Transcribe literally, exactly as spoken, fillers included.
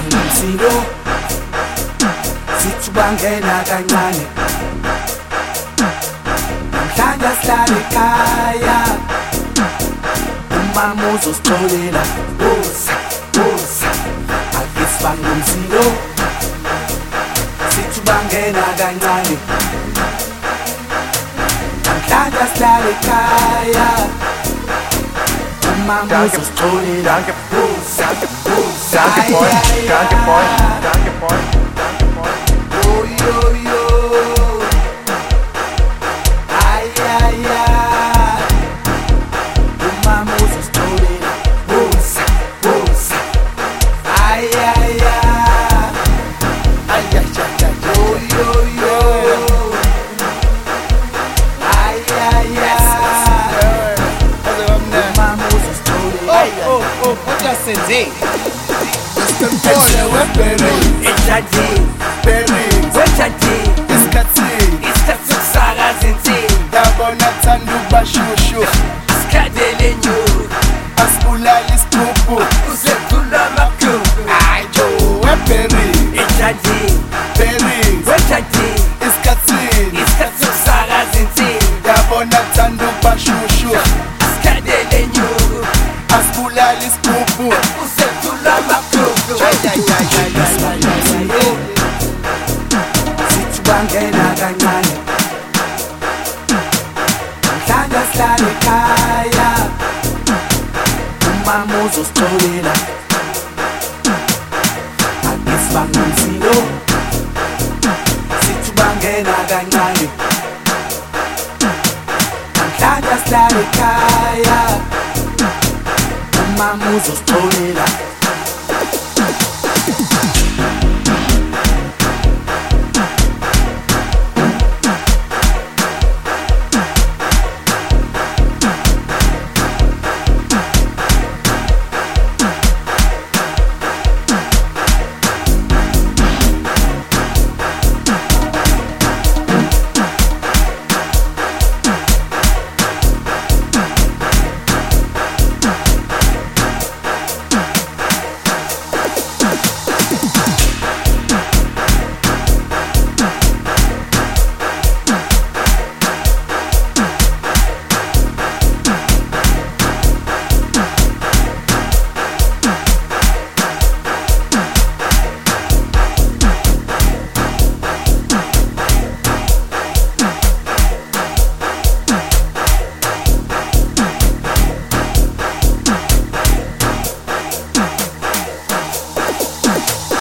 ngumsilo sithi bangena kancane namhlanje sihlala ekhaya umama uzosixolela buza buza ake sibanga ngumsilo sithi bangena kancane namhlanje sihlala ekhaya Danke, danke, danke, Freund, danke, Freund, danke, Freund, danke, Freund. Oh, yo, yo. Ay, ay, ay. Umama uzosixolela buza, buza. Ay, ay, ay. Ay, ay, ay, ay. Oh, yo, yo. Ay, ay, ay. Umama uzosixolela. Oh, oh, oh, what just said it? Ejaji, wejaji, isikhathi sokusakaza insini Yabona thanda ubashushu Sikadele nyu, asibulala isigubhu usedlula amakhulu ayo webheri Ejaji, berry wejaji, isikhathini isikhathi sokusakaza insini yabona thanda ubashushu Sikadele nyu, asibulala isigubhu usedlula amakhulu sithi bangena kancane namhlanje sihlala ekhaya umama uzosixolela ake sibanga ngumsilo sithi bangena kancane namhlanje sihlala ekhaya umama uzosixolela